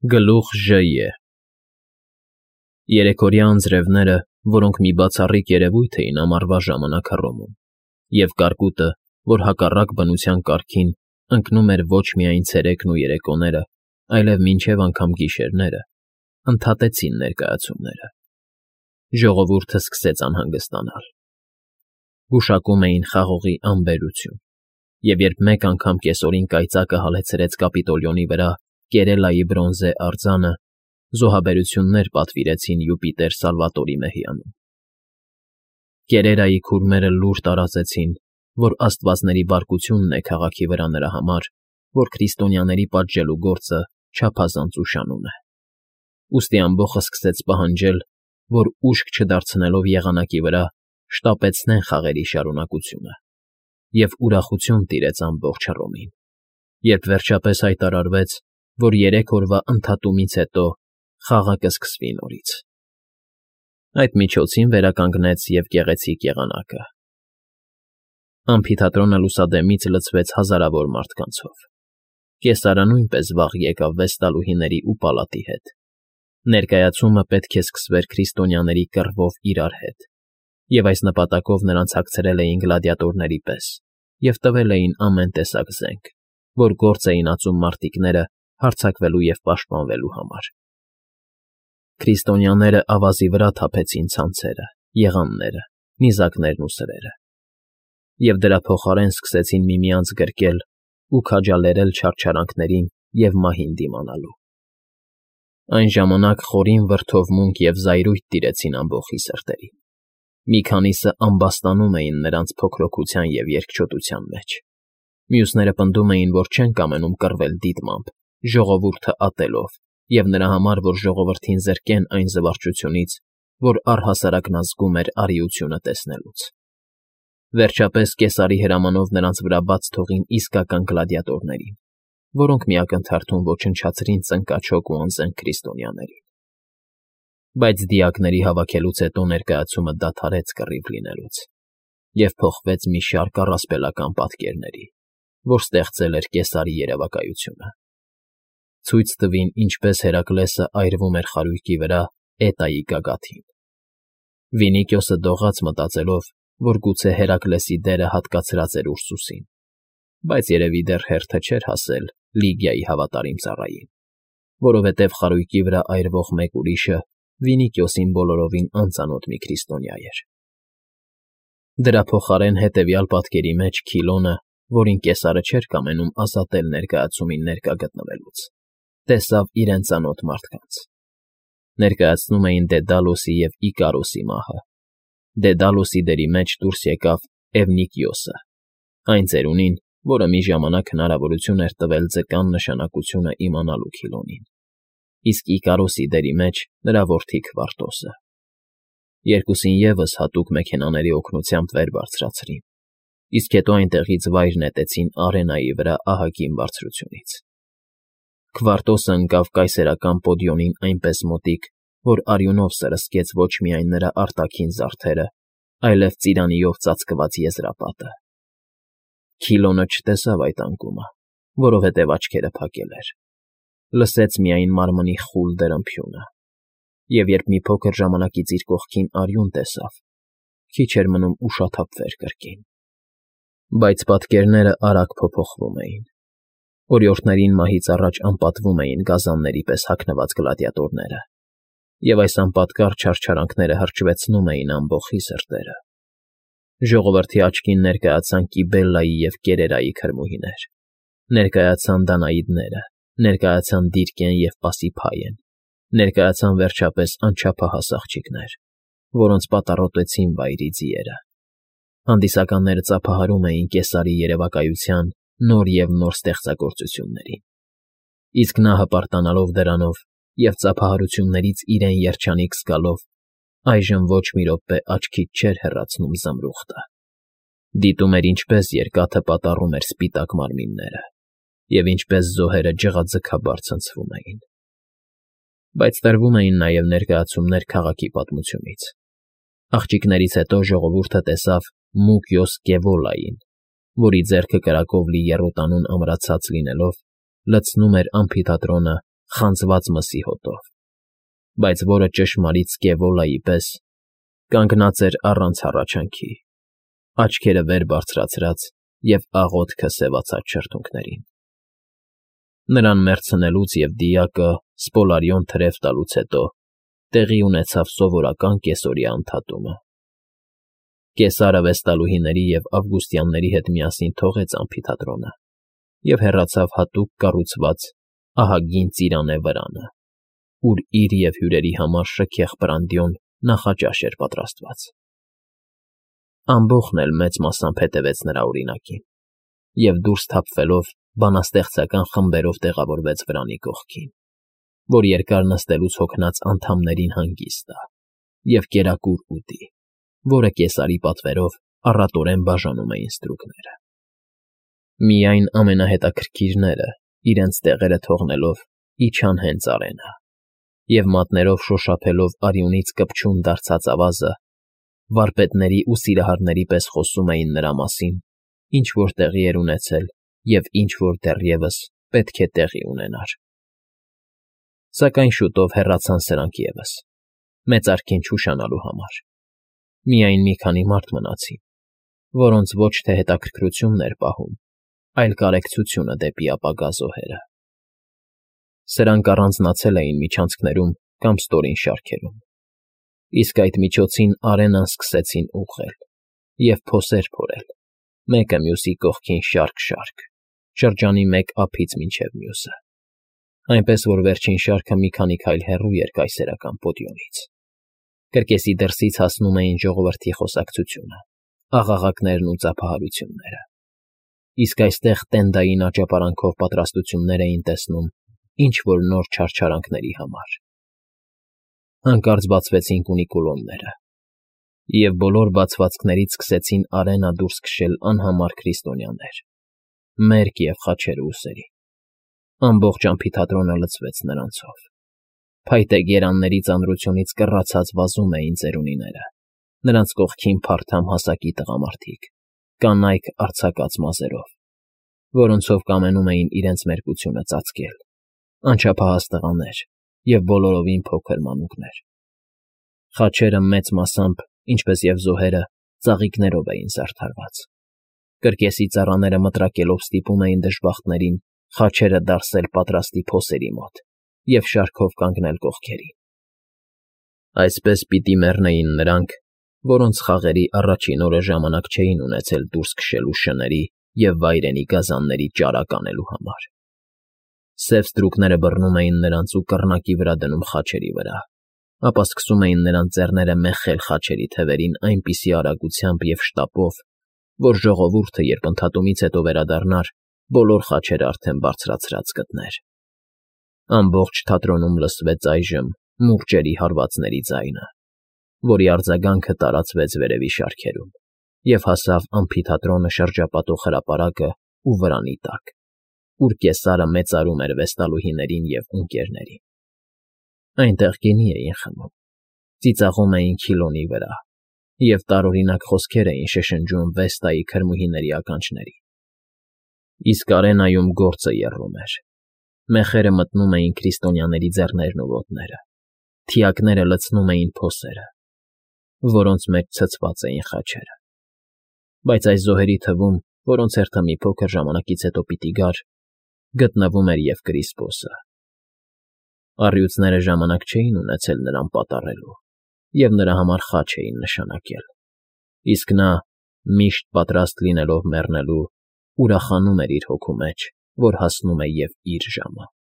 Գլուխ Ժ. Երեկորյա անձրևները, որոնք մի բացառիկ երևույթ էին ամառվա ժամանակ Հռոմում, և կարկուտը, որ հակառակ բնության կարգին ընկնում էր ոչ միայն ցերեկն ու երեկոները, այլև մինչև անգամ գիշերները, ընդհատեցին ներկայացումները։ Ժողովուրդը սկսեց անհանգստանալ։ Գուշակում էին խաղողի անբերություն, և երբ մեկ անգամ կեսօրին կայծակը հալեցրեց Կապիտոլիոնի վրա Կերելայի բրոնզե արձանը, զոհաբերություններ պատվիրեցին Յուպիտեր Սալվատորի մեհյանում։ Կերերայի քուրմերը լուր տարածեցին, որ աստվածների բարկությունն է քաղաքի վրա նրա համար, որ քրիստոնյաների պատժելու գործը չափազանց ուշանում է։ Ուստի ամբոխը սկսեց պահանջել, որ ուշք չդարձնելով եղանակի վրա շտապեցնեն խաղերի շարունակությունը, և ուրախություն տիրեց ամբողջ Հռոմին, երբ վերջապես հայտարարվեց, որ 3 օրվա ընդհատումից հետո խաղը կսկսվի նորից։ Այդ միջոցին վերականգնեց և գեղեցիկ եղանակը։ Ամֆիթատրոնը լուսադեմից լցվեց հազարավոր մարդկանցով։ Կեսարը նույնպես վաղ եկավ վեստալուհիների ու պալատի հետ։ Ներկայացումը պետք է սկսվեր քրիստոնյաների կռվով իրար հետ, և այս նպատակով նրանց հագցրել էին գլադիատորների պես և տվել էին ամեն տեսակ զենք, որ գործ էին ածում մարտիկները հարձակվելու և պաշտպանվելու համար։ Քրիստոնյաները ավազի վրա թափեցին ցանցերը, եղանները, նիզակներն ու սրերը, և դրա փոխարեն սկսեցին միմյանց գրկել ու քաջալերել չարչարանքներին և մահին դիմանալու։ Այն ժամանակ խորին վրդովմունք և զայրույթ տիրեցին ամբոխի սրտերին։ Մի քանիսը ամբաստանում էին նրանց փոքրոքության և երկչոտության մեջ։ Մյուսները պնդում էին, որ չեն կամենում կռվել դիտմամբ, ժողովուրդը ատելով, և նրա համար, որ ժողովրդին զրկեն այն զվարճությունից, որ առհասարակն ազգում էր արիությունը տեսնելուց։ Վերջապես Կեսարի հրամանով նրանց վրա բաց թողին իսկական գլադիատորներին, որոնք մի ակնթարթում ոչնչացրին ծնկաչոք ու անզենք քրիստոնյաներին։ Բայց դիակների հավաքելուց հետո ներկայացումը դադարեց կռիվ լինելուց և փոխվեց մի շարք առասպելական պատկերների, որ ստեղծել էր Կեսարի երևակայությունը։ Ցույց տվին, ինչպես Հերակլեսը այրվում էր խարույկի վրա Էտայի գագաթին։ Վինիկիոսը դողաց մտածելով, որ գուցե Հերակլեսի դերը հատկացրած էր Ուրսուսին, բայց երևի դեռ հերթը չէր հասել Լիգիայի հավատարիմ ծառային, որովհետև խարույկի վրա այրվող մեկ ուրիշը Վինիկիոսին բոլորովին անծանոթ մի քրիստոնյա էր։ Դրա փոխարեն հետևյալ պատկերի մեջ Քիլոնը, որին Կեսարը չէր կամենում ազատել ներկայացումին ներկա գտնվելուց, տեսավ իրեն ծանոթ մարդկանց։ Ներկայացնում էին Դեդալոսի և Իկարոսի մահը։ Դեդալոսի դերի մեջ դուրս եկավ Էվնիկիոսը, այն ծերունին, որը մի ժամանակ հնարավորություն էր տվել ձկան նշանակությունը իմանալու Քիլոնին, իսկ Իկարոսի դերի մեջ նրա որդի Քվարտոսը։ Երկուսին ևս հատուկ մեքենաների օգնությամբ վեր բարձրացրին, իսկ հետո այնտեղից վայր նետեցին արենայի վրա ահագին բարձրությունից։ Քվարտոսը ընկավ կայսերական պոդիոմին այնպես մոտիկ, որ արյունով սրսկեց ոչ միայն նրա արտաքին զարդերը, այլև ծիրանիով ծածկված եզրապատը։ Քիլոնը չտեսավ այդ անկումը, որովհետև աչքերը փակել էր։ Լսեց միայն մարմնի խուլ դրմփյունը, և երբ մի փոքր ժամանակից իր կողքին արյուն տեսավ, քիչ էր մնում ուշաթափվեր կրկին։ Բայց պատկերները արագ փոփոխվում էին։ Օրիորդներին մահից առաջ անպատվում էին գազանների պես հագնված գլադիատորները, և այս անպատկառ չարչարանքները հրճվեցնում էին ամբոխի սրտերը։ Ժողովրդի աչքին ներկայացան Կիբելլայի և Կերերայի քրմուհիներ, ներկայացան Դանաիդները, ներկայացան Դիրկեն և Պասիփայեն, ներկայացան վերջապես անչափահաս աղջիկներ, որոնց պատառոտեցին վայրի ձիերը։ Հանդիսականները ծափահարում էին Կեսարի երևակայության նոր և նոր ստեղծագործություններին, իսկ նա հպարտանալով դրանով և ծափահարություններից իրեն երջանիկ զգալով, այժմ ոչ մի րոպե աչքից չէր հեռացնում զմրուխտը։ Դիտում էր, ինչպես երկաթը պատառում էր սպիտակ մարմինները, և ինչպես զոհերը ջղաձգաբար ցնցվում էին։ Բայց տրվում էին նաև ներկայացումներ քաղաքի պատմությունից։ Աղջիկներից հետո ժողովուրդը տեսավ Մուկիոս Կեվոլային, որի ձեռքը կրակով լի եռոտանուն ամրացած լինելով, լցնում էր ամֆիթատրոնը խանձված մսի հոտով, բայց որը ճշմարիտ Սկևոլայի պես կանգնած էր առանց հառաչանքի, աչքերը վեր բարձրացրած և աղոթքը սևացած շրթունքներին։ Նրան մեռցնելուց և դիակը սպոլարիոն թրև տալուց հետո տեղի ունեցավ սովորական կեսօրյա ընդհատումը։ Կեսարը վեստալուհիների և ավգուստյանների հետ միասին թողեց ամֆիթատրոնը և հեռացավ հատուկ կառուցված ահագին ծիրանե վրանը, ուր իր և հյուրերի համար շքեղ պրանդյոն նախաճաշ էր պատրաստված։ Ամբոխն էլ մեծ մասամբ հետևեց նրա օրինակին և դուրս թափվելով բանաստեղծական խմբերով տեղավորվեց վրանի կողքին, որ երկար նստելուց հոգնած անդամներին հանգիստ տա և կերակուր ուտի, որը կեսարի պատվերով առատորեն բաժանում էին ստրուկները։ Միայն ամենահետաքրքիրները, իրենց տեղերը թողնելով, իջան հենց արենա և մատներով շոշափելով արյունից կպչուն դարձած ավազը, վարպետների ու սիրահարների պես խոսում էին նրա մասին, ինչ որ տեղի էր ունեցել և ինչ որ դեռևս պետք է տեղի ունենար։ Սակայն շուտով հեռացան սրանք ևս, մեծարգին չուշանալու համար։ Միայն մի քանի մարդ մնացին, որոնց ոչ թե հետաքրքրությունն էր պահում, այլ կարեկցությունը դեպի ապագա զոհերը։ Սրանք առանձնացել էին միջանցքներում կամ ստորին շարքերում, իսկ այդ միջոցին արենան սկսեցին ուղղել և փոսեր փորել, մեկը մյուսի կողքին շարք, շրջանի մեկ ափից մինչև մյուսը, այնպես որ վերջին շարքը մի քանի քայլ հեռու էր կայսերական պոդիումից։ Կրկեսի դրսից հասնում էին ժողովրդի խոսակցությունը, աղաղակներն ու ծափահարությունները, իսկ այստեղ տենդային աճապարանքով պատրաստություններ էին տեսնում ինչ-որ նոր չարչարանքների համար։ Հանկարծ բացվեցին կունիկուլոնները, և բոլոր բացվածքներից սկսեցին արենա դուրս քշել անհամար քրիստոնյաներ, մերկ և խաչեր ուսերի։ Ամբողջ ամֆիթատրոնը լցվեց նրանցով։ Փայտե գերանների ծանրությունից կռացած վազում էին ծերունիները, նրանց կողքին փարթամ հասակի տղամարդիկ, կանայք արձակած մազերով, որոնցով կամենում էին իրենց մերկությունը ծածկել, անչափահաս տղաներ և բոլորովին փոքր մանուկներ։ Խաչերը մեծ մասամբ, ինչպես և զոհերը, ծաղիկներով էին զարդարված։ Կրկեսի ծառաները մտրակելով ստիպում էին դժբախտներին խաչերը դարսել պատրաստի փոսերի մոտ և շարքով կանգնել կողքերին։ Այսպես պիտի մեռնեին նրանք, որոնց խաղերի առաջին օրը ժամանակ չէին ունեցել դուրս քշելու շների և վայրենի գազանների ճարակ անելու համար։ Սև ստրուկները բռնում էին նրանց ու կռնակի վրա դնում խաչերի վրա, ապա սկսում էին նրանց ձեռները մեխել խաչերի թևերին այնպիսի արագությամբ և շտապով, որ ժողովուրդը, երբ ընդհատումից հետո վերադառնար, բոլոր խաչերը արդեն բարձրացրած գտներ։ Ամբողջ թատրոնում լսվեց այժմ մուրճերի հարվածների ձայնը, որի արձագանքը տարածվեց վերևի շարքերում և հասավ ամֆիթատրոնը շրջապատող հրապարակը ու վրանի տակ, ուր կեսարը մեծարում էր վեստալուհիներին և ունկերներին։ Այնտեղ գինի էին խմում, ծիծաղում էին Քիլոնի վրա և տարօրինակ խոսքեր էին շշնջում Վեստայի քրմուհիների ականջներին։ Իսկ արենայում գործը եռում էր։ Մեխերը մտնում էին քրիստոնյաների ձեռներն ու ոտները, թիակները լցնում էին փոսերը, որոնց մեջ ցցված էին խաչերը։ Բայց այս զոհերի թվում, որոնց հերթը մի փոքր ժամանակից հետո պիտի գար, գտնվում էր և Կրիսպոսը։ Առյուծները ժամանակ չէին ունեցել նրան պատառելու և նրա համար խաչ էին նշանակել, իսկ նա, միշտ պատրաստ լինելով մեռնելու, ուրախանում էր իր հոգու մեջ, որ հասնում է և իր ժամը։